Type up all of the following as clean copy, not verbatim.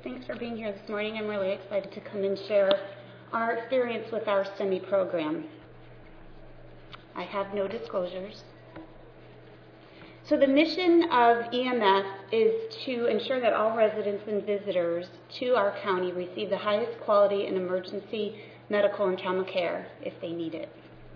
Thanks for being here this morning. I'm really excited to come and share our experience with our STEMI program. I have no disclosures. So the mission of EMS is to ensure that all residents and visitors to our county receive the highest quality in emergency medical and trauma care if they need it.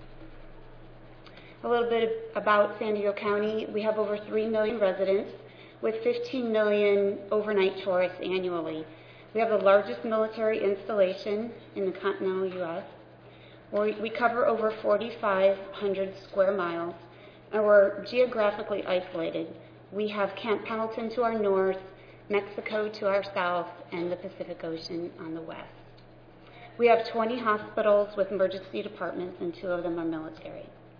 A little bit about San Diego County. We have over 3 million residents with 15 million overnight tourists annually. We have the largest military installation in the continental U.S. We cover over 4,500 square miles, and we're geographically isolated. We have Camp Pendleton to our north, Mexico to our south, and the Pacific Ocean on the west. We have 20 hospitals with emergency departments, and 2 of them are military.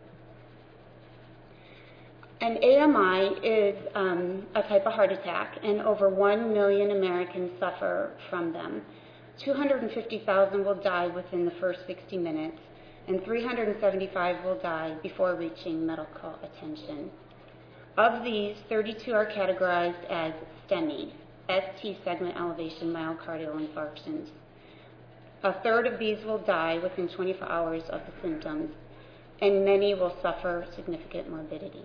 An AMI is a type of heart attack, and over 1 million Americans suffer from them. 250,000 will die within the first 60 minutes, and 375 will die before reaching medical attention. Of these, 32 are categorized as STEMI, ST segment elevation myocardial infarctions. A third of these will die within 24 hours of the symptoms, and many will suffer significant morbidity.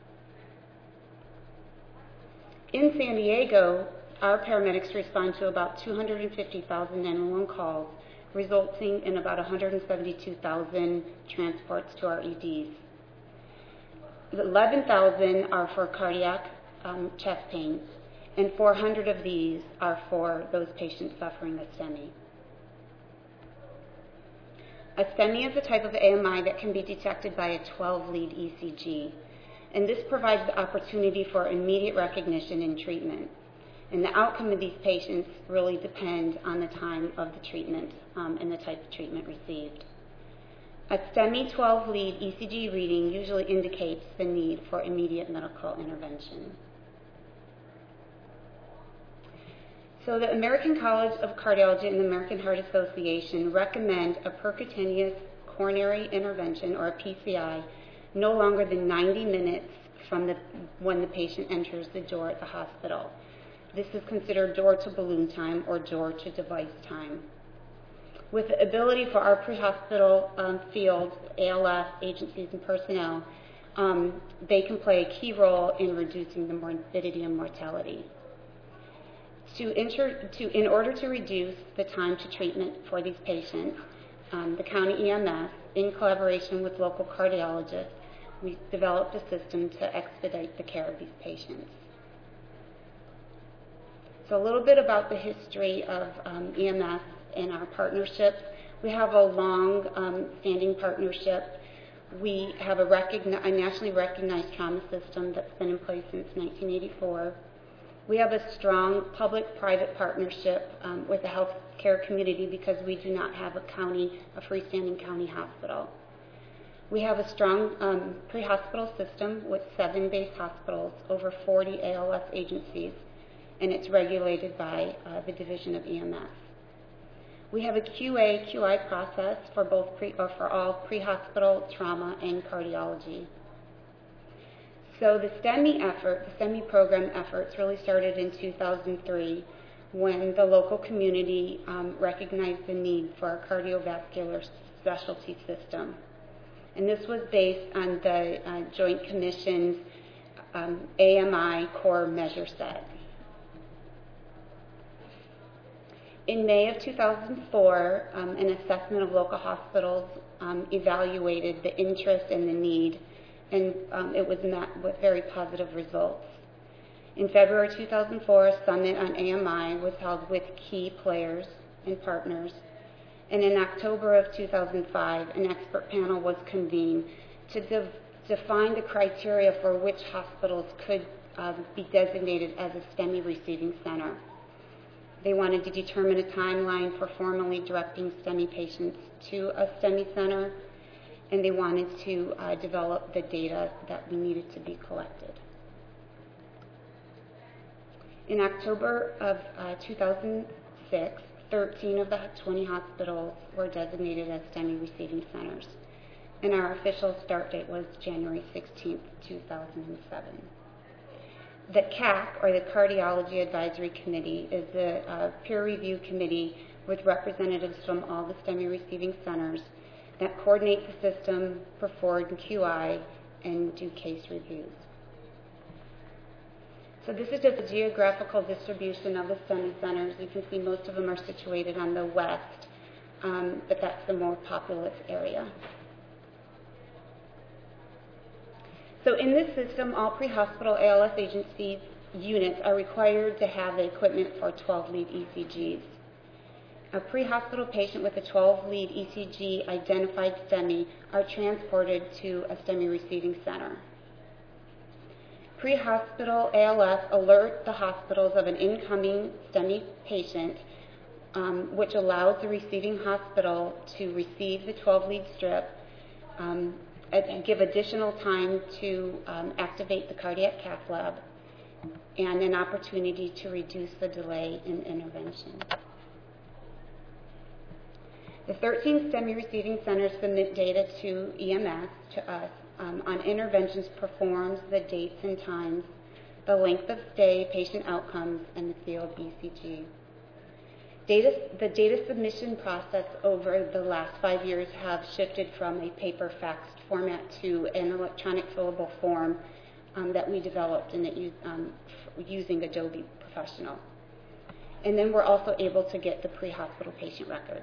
In San Diego, our paramedics respond to about 250,000 911 calls, resulting in about 172,000 transports to our EDs. 11,000 are for cardiac chest pain, and 400 of these are for those patients suffering a STEMI. A STEMI is a type of AMI that can be detected by a 12-lead ECG. And this provides the opportunity for immediate recognition and treatment. And the outcome of these patients really depend on the time of the treatment and the type of treatment received. A STEMI 12-lead ECG reading usually indicates the need for immediate medical intervention. So the American College of Cardiology and the American Heart Association recommend a percutaneous coronary intervention, or a PCI, no longer than 90 minutes from when the patient enters the door at the hospital. This is considered door to balloon time or door to device time. With the ability for our pre-hospital field, ALS, agencies, and personnel, they can play a key role in reducing the morbidity and mortality. In order to reduce the time to treatment for these patients, the county EMS, in collaboration with local cardiologists, we developed a system to expedite the care of these patients. So a little bit about the history of EMS and our partnerships. We have a long-standing partnership. We have a nationally recognized trauma system that's been in place since 1984. We have a strong public-private partnership with the healthcare community because we do not have a freestanding county hospital. We have a strong pre-hospital system with 7 base hospitals, over 40 ALS agencies, and it's regulated by the Division of EMS. We have a QA/QI process for all pre-hospital trauma and cardiology. So the STEMI program efforts really started in 2003 when the local community recognized the need for a cardiovascular specialty system. And this was based on the Joint Commission's AMI core measure set. In May of 2004, an assessment of local hospitals evaluated the interest and the need, and it was met with very positive results. In February 2004, a summit on AMI was held with key players and partners. And in October of 2005, an expert panel was convened to define the criteria for which hospitals could be designated as a STEMI receiving center. They wanted to determine a timeline for formally directing STEMI patients to a STEMI center, and they wanted to develop the data that we needed to be collected. In October of 2006, 13 of the 20 hospitals were designated as STEMI receiving centers, and our official start date was January 16, 2007. The CAC, or the Cardiology Advisory Committee, is a peer review committee with representatives from all the STEMI receiving centers that coordinate the system, perform QI, and do case reviews. So this is just a geographical distribution of the STEMI centers. You can see most of them are situated on the west, but that's the more populous area. So in this system, all pre-hospital ALS agency units are required to have the equipment for 12-lead ECGs. A pre-hospital patient with a 12-lead ECG identified STEMI are transported to a STEMI receiving center. Pre-hospital ALS alert the hospitals of an incoming STEMI patient, which allows the receiving hospital to receive the 12-lead strip and give additional time to activate the cardiac cath lab and an opportunity to reduce the delay in intervention. The 13 STEMI receiving centers submit data to EMS, to us, on interventions performed, the dates and times, the length of stay, patient outcomes, and the field ECG. The data submission process over the last 5 years have shifted from a paper faxed format to an electronic fillable form that we developed using Adobe Professional. And then we're also able to get the pre-hospital patient record.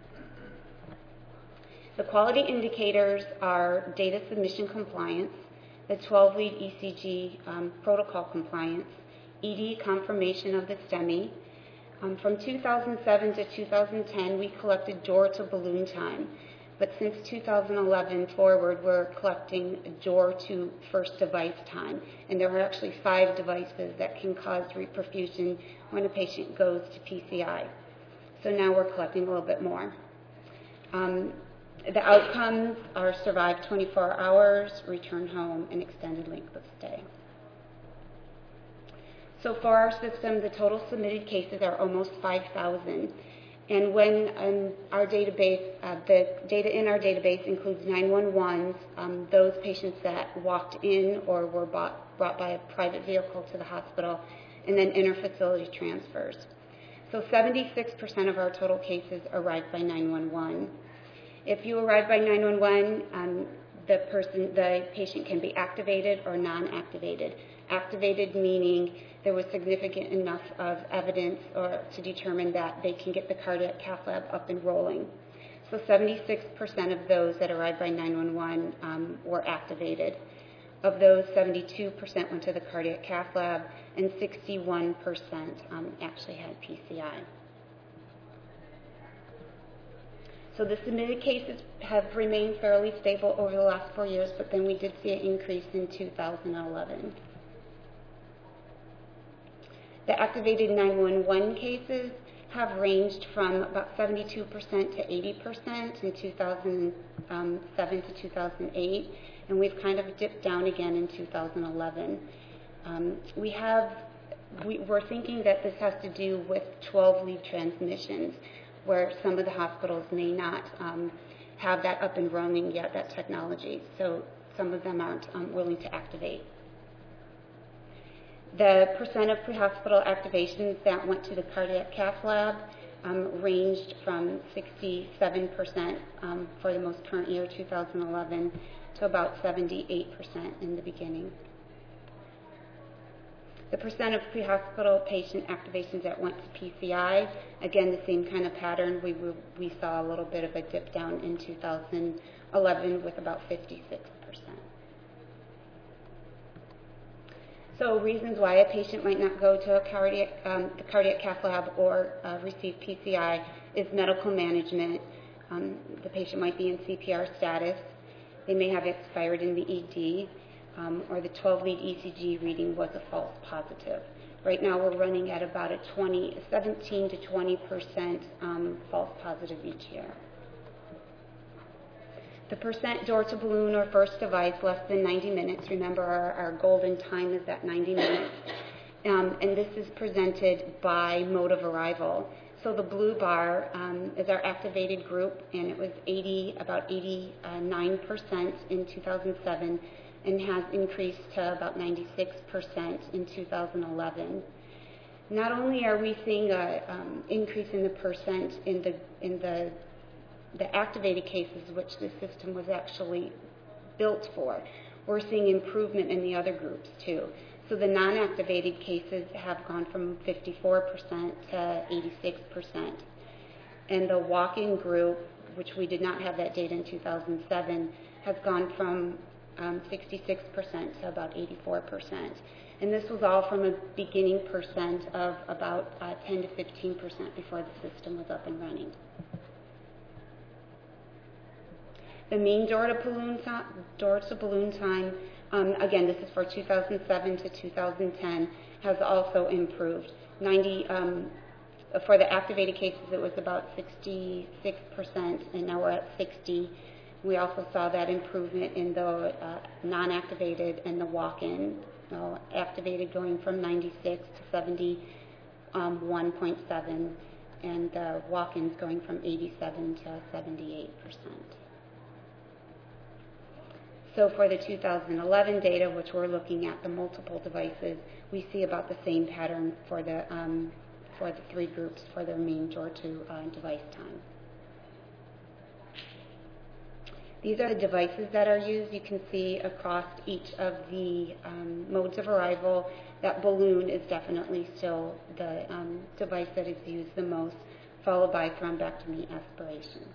The quality indicators are data submission compliance, the 12-lead ECG protocol compliance, ED confirmation of the STEMI. From 2007 to 2010, we collected door to balloon time, but since 2011 forward, we're collecting door to first device time, and there are actually 5 devices that can cause reperfusion when a patient goes to PCI. So now we're collecting a little bit more. The outcomes are survive 24 hours, return home, and extended length of stay. So for our system, the total submitted cases are almost 5,000. And when our database, the data in our database includes 911s, those patients that walked in or were brought by a private vehicle to the hospital, and then interfacility transfers. So 76% of our total cases arrived by 911. If you arrive by 911, the patient can be activated or non-activated. Activated meaning there was significant enough of evidence to determine that they can get the cardiac cath lab up and rolling. So 76% of those that arrived by 911 were activated. Of those, 72% went to the cardiac cath lab, and 61% actually had PCI. So the submitted cases have remained fairly stable over the last 4 years, but then we did see an increase in 2011. The activated 911 cases have ranged from about 72% to 80% in 2007 to 2008, and we've kind of dipped down again in 2011. We're thinking that this has to do with 12-lead transmissions, where some of the hospitals may not have that up and running yet, that technology. So some of them aren't willing to activate. The percent of pre-hospital activations that went to the cardiac cath lab ranged from 67% for the most current year, 2011, to about 78% in the beginning. The percent of pre-hospital patient activations that went to PCI, again, the same kind of pattern. We saw a little bit of a dip down in 2011 with about 56%. So reasons why a patient might not go to the cardiac cath lab or receive PCI is medical management. The patient might be in CPR status. They may have expired in the ED. Or the 12-lead ECG reading was a false positive. Right now we're running at about a 17 to 20% false positive each year. The percent door to balloon or first device less than 90 minutes. Remember, our golden time is at 90 minutes. And this is presented by mode of arrival. So the blue bar is our activated group, and it was about 89% in 2007. and has increased to about 96% in 2011. Not only are we seeing an increase in the percent in the activated cases, which the system was actually built for, we're seeing improvement in the other groups too. So the non-activated cases have gone from 54% to 86%. And the walk-in group, which we did not have that data in 2007, has gone from 66% to about 84%. And this was all from a beginning percent of about 10 to 15% before the system was up and running. The mean door-to-balloon time, again, this is for 2007 to 2010, has also improved. For the activated cases, it was about 66%, and now we're at 60%. We also saw that improvement in the non-activated and the walk-in. Activated going from 96 to 71.7, and the walk-ins going from 87 to 78%. So for the 2011 data, which we're looking at the multiple devices, we see about the same pattern for the three groups for their mean door-to-device time. These are the devices that are used. You can see across each of the modes of arrival that balloon is definitely still the device that is used the most, followed by thrombectomy aspiration.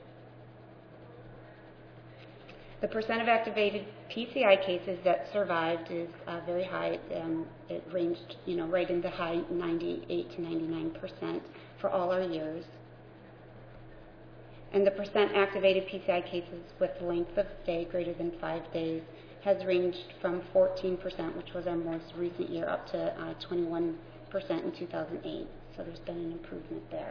The percent of activated PCI cases that survived is very high. It ranged, right in the high 98 to 99% for all our years. And the percent activated PCI cases with length of stay greater than 5 days has ranged from 14%, which was our most recent year, up to 21% in 2008. So there's been an improvement there.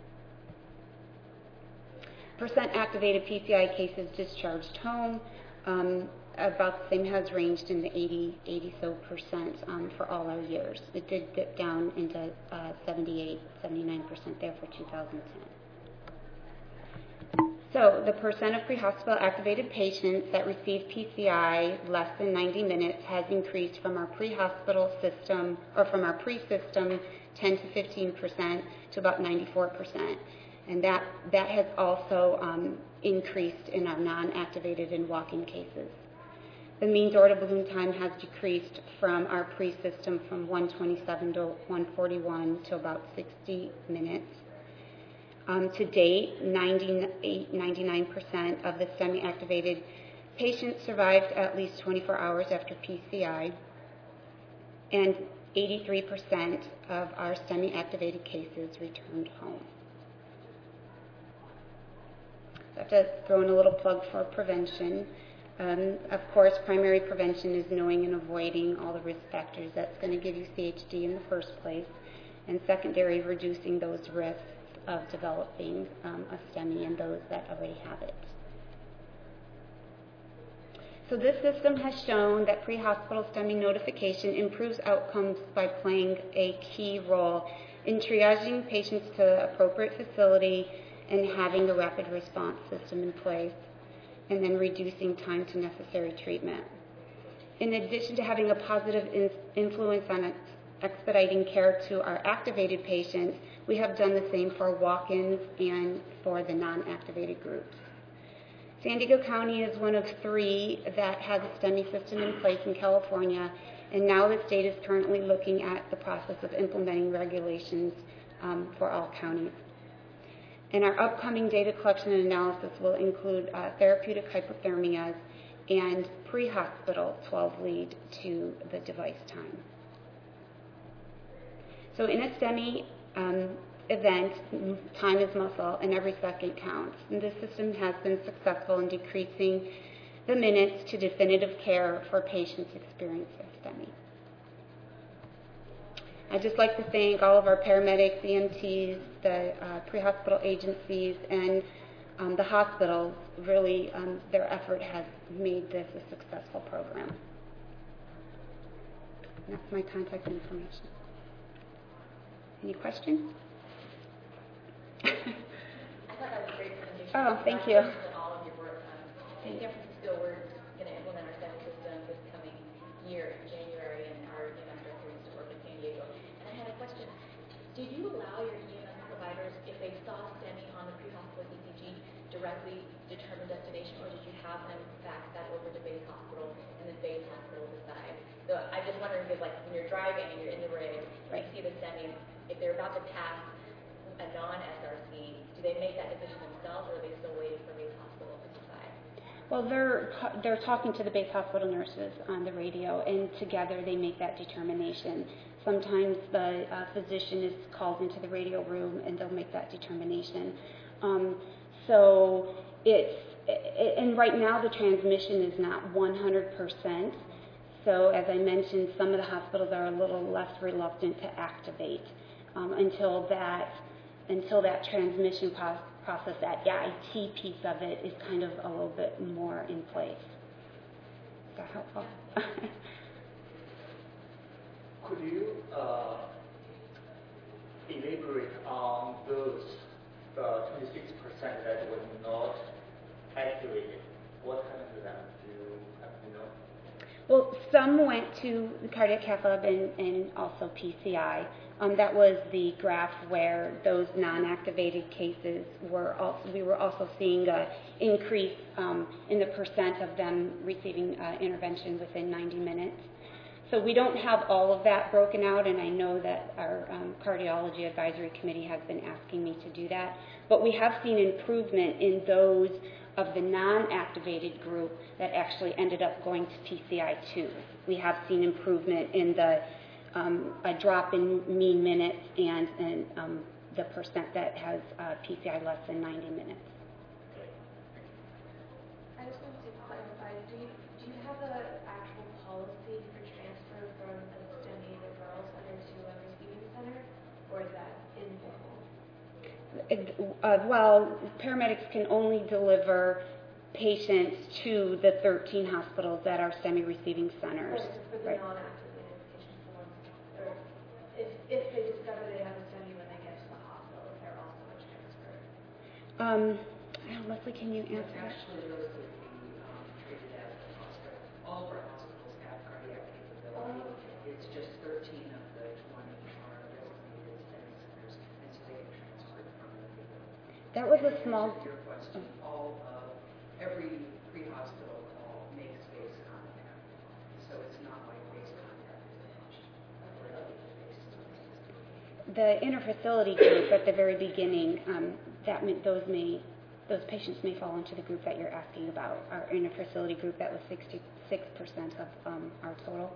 Percent activated PCI cases discharged home, about the same, has ranged in the 80% for all our years. It did dip down into 78, 79% there for 2010. So the percent of pre-hospital activated patients that received PCI less than 90 minutes has increased from our pre-hospital system, or from our pre-system 10 to 15% to about 94%. And that has also increased in our non-activated and walk-in cases. The mean door-to-balloon time has decreased from our pre-system from 127 to 141 to about 60 minutes. To date, 99% of the STEMI-activated patients survived at least 24 hours after PCI, and 83% of our STEMI-activated cases returned home. I have to throw in a little plug for prevention. Of course, primary prevention is knowing and avoiding all the risk factors that's going to give you CHD in the first place, and secondary, reducing those risks of developing a STEMI in those that already have it. So this system has shown that pre-hospital STEMI notification improves outcomes by playing a key role in triaging patients to the appropriate facility and having a rapid response system in place, and then reducing time to necessary treatment. In addition to having a positive influence on expediting care to our activated patients, we have done the same for walk-ins and for the non-activated groups. San Diego County is one of 3 that has a STEMI system in place in California, and now the state is currently looking at the process of implementing regulations for all counties. And our upcoming data collection and analysis will include therapeutic hypothermias and pre-hospital 12-lead to the device time. So in a STEMI event, time is muscle and every second counts. And this system has been successful in decreasing the minutes to definitive care for patients experiencing STEMI. I'd just like to thank all of our paramedics, EMTs, the pre-hospital agencies, and the hospitals. Really, their effort has made this a successful program. And that's my contact information. Any questions? I thought that was a great presentation. Oh, thank you. All of your work. In San Francisco, we're going to implement our STEMI system your EMS providers, if they saw STEMI on the pre-hospital ECG, directly determine destination, or did you have them fax that over to base hospital and then base hospital decide? So I'm just wondering if, like, when you're driving and you're in the rig, Right. you see the STEMI, if they're about to pass a non-SRC, do they make that decision themselves, or are they still waiting for base hospital to decide? Well, they're talking to the base hospital nurses on the radio, and together they make that determination. Sometimes the physician is called into the radio room, and they'll make that determination. So and right now the transmission is not 100%. So as I mentioned, some of the hospitals are a little less reluctant to activate until that transmission process, that IT piece of it, is kind of a little bit more in place. Is that helpful? Could you elaborate on those 26% that were not activated? What happened to them? Do you happen to know? Well, some went to the cardiac cath lab and also PCI. That was the graph where those non-activated cases were also, we were also seeing an increase in the percent of them receiving intervention within 90 minutes. So we don't have all of that broken out, and I know that our cardiology advisory committee has been asking me to do that. But we have seen improvement in those of the non-activated group that actually ended up going to PCI2. We have seen improvement in the a drop in mean minutes and the percent that has PCI less than 90 minutes. I just wanted to clarify, do you have an actual policy for transfer from a STEMI referral center to a receiving center, or is that informal? Well, paramedics can only deliver patients to the 13 hospitals that are STEMI receiving centers. For the Right. non-activated patients, the ones, or if they discover they have a STEMI when they get to the hospital, if they're also a transfer. Leslie, can you answer that? Actually, those would be treated at the hospital. All of our hospitals have cardiac capability. It's just 13 of the 20 are designated STEMI centers, and so they get transferred from the field. That was a And to small. answer your question, every pre-hospital call makes base contact, so it's not like base contact is an option. The interfacility group at the very beginning, those patients may fall into the group that you're asking about. Our interfacility group, that was 66% of our total.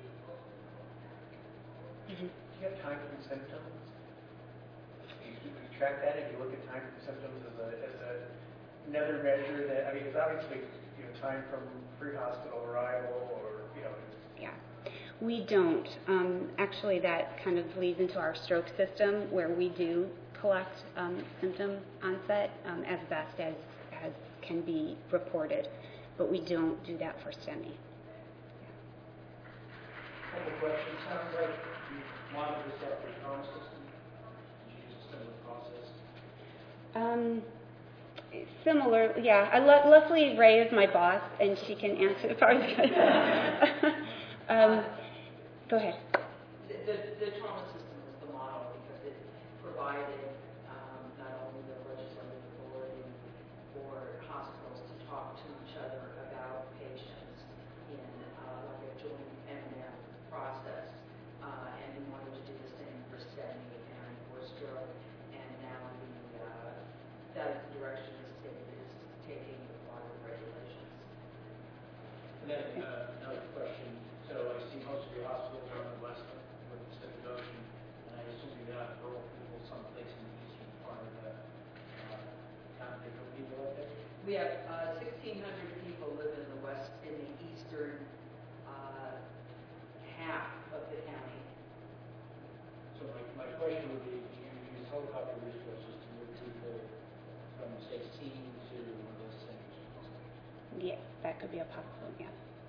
Mm-hmm. Do you have time from symptoms? Do you track that? If you look at time from symptoms as another measure that, I mean, it's obviously, time from pre-hospital arrival or, Yeah, we don't. Actually, that kind of leads into our stroke system, where we do collect symptom onset as best as can be reported, but we don't do that for STEMI. I have a question. Sounds like you monitor the trauma system. Did you use a similar process? Similar, yeah. Leslie Ray is my boss, and she can answer the part. Go ahead. The trauma system is the model because it provided not only the legislative authority for hospitals to talk to each other about patients in like a joint M&M process, and we wanted to do the same for STEMI and for stroke, and now that direction the state is taking with a lot of regulations. And then another question. So I see most of your hospitals are in the west with the Pacific Ocean, and I assume you have rural people someplace in the eastern part of the continent. Are people out there? We have 1,600 people live in the eastern half of the county. So my question would be, do you use helicopter resources to move people from, say, Seam to one of those centers? Yes, that could be a possibility. Yeah.